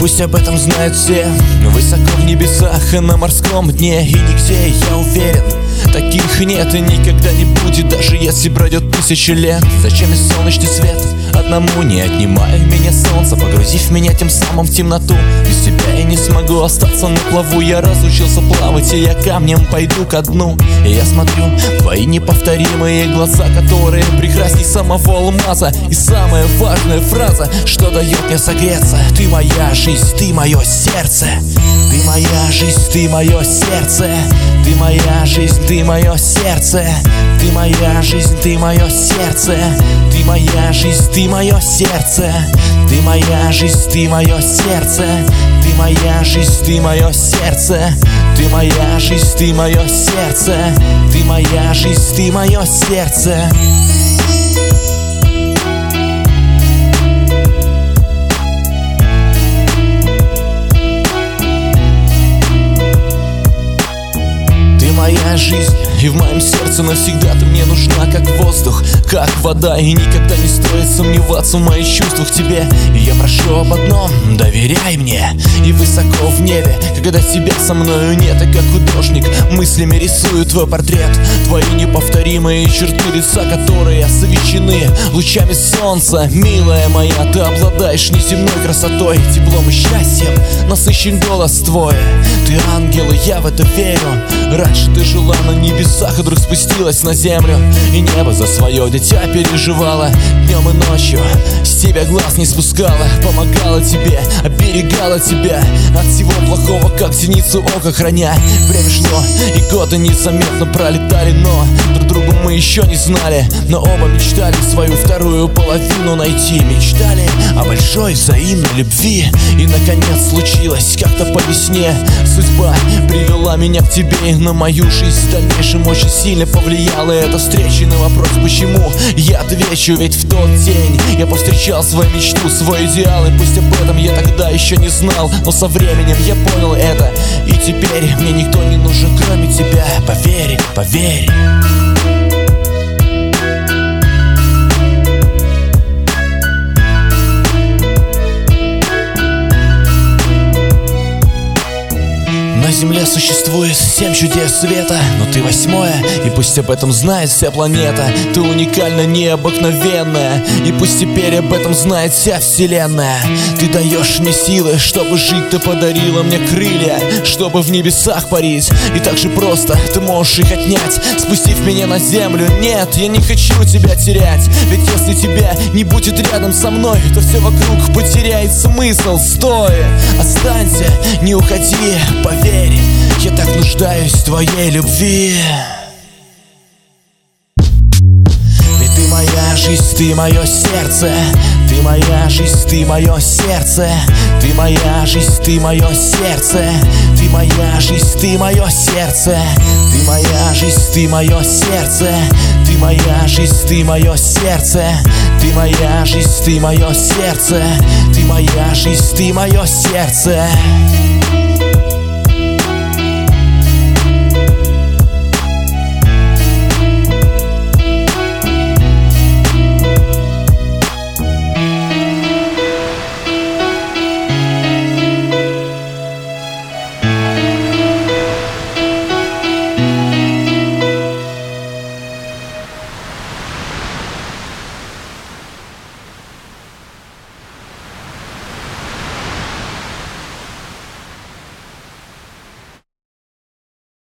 пусть об этом знают все. Высоко в небесах и на морском дне, и нигде, я уверен, таких нет и никогда не будет, даже если пройдет 1000 лет. Зачем мне солнечный свет? Одному не отнимай меня солнце, погрузив меня тем самым в темноту. Без тебя я не смогу остаться на плаву. Я разучился плавать, и я камнем пойду ко дну. И я смотрю в твои неповторимые глаза, которые прекрасней самого алмаза. И самая важная фраза, что дает мне согреться: ты моя жизнь, ты мое сердце. Ты моя жизнь, ты мое сердце. Ты моя жизнь, ты мое сердце. Ты моя жизнь, ты мое сердце. Ты моя жизнь, ты мое сердце. Ты моя жизнь, ты мое сердце. Ты моя жизнь, ты мое сердце. Ты моя жизнь, ты мое сердце. Ты моя жизнь, ты мое сердце. Моя жизнь, и в моем сердце навсегда ты мне нужна, как воздух, как вода. И никогда не стоит сомневаться в моих чувствах к тебе. И я прошу об одном: доверяй мне. И высоко в небе, когда тебя со мною нет, и как художник мыслями рисую твой портрет. Твои неповторимые черты лица, которые освещены лучами солнца. Милая моя, ты обладаешь неземной красотой, теплом и счастьем насыщен голос твой. Ты ангел, и я в это верю. Раньше ты жила на небесах, и вдруг спустилась на землю, и небо за свое дитя переживала днем и ночью. С тебя глаз не спускала, помогала тебе, оберегала тебя от всего плохого, как зеницу ока храня. Время шло, и годы незаметно пролетали, но друг друга мы еще не знали. Но оба мечтали свою вторую половину найти. Мечтали о большой взаимной любви. И наконец случилось как-то по весне. Судьба привела меня к тебе, и на мою жизнь в дальнейшем очень сильно повлияла эта встреча. На вопрос почему, я отвечу: ведь в тот день я повстречал свою мечту, свой идеал. И пусть об этом я тогда еще не знал, но со временем я понял это. И теперь мне никто не нужен, кроме тебя. Поверь, поверь. На земле существует 7 чудес света, но ты 8-е, и пусть об этом знает вся планета. Ты уникальна, необыкновенная, и пусть теперь об этом знает вся вселенная. Ты даешь мне силы, чтобы жить, ты подарила мне крылья, чтобы в небесах парить. И так же просто ты можешь их отнять, спустив меня на землю. Нет, я не хочу тебя терять, ведь если тебя не будет рядом со мной, то все вокруг потеряет смысл. Стой, останься, не уходи, поверь, я так нуждаюсь в твоей любви. Ведь ты моя жизнь, ты мое сердце. Ты моя жизнь, ты мое сердце. Ты моя жизнь, ты мое сердце. Ты моя жизнь, ты мое сердце. Ты моя жизнь, ты мое сердце. Ты моя жизнь, ты мое сердце. Ты моя жизнь, ты мое сердце. Ты моя жизнь, ты мое сердце.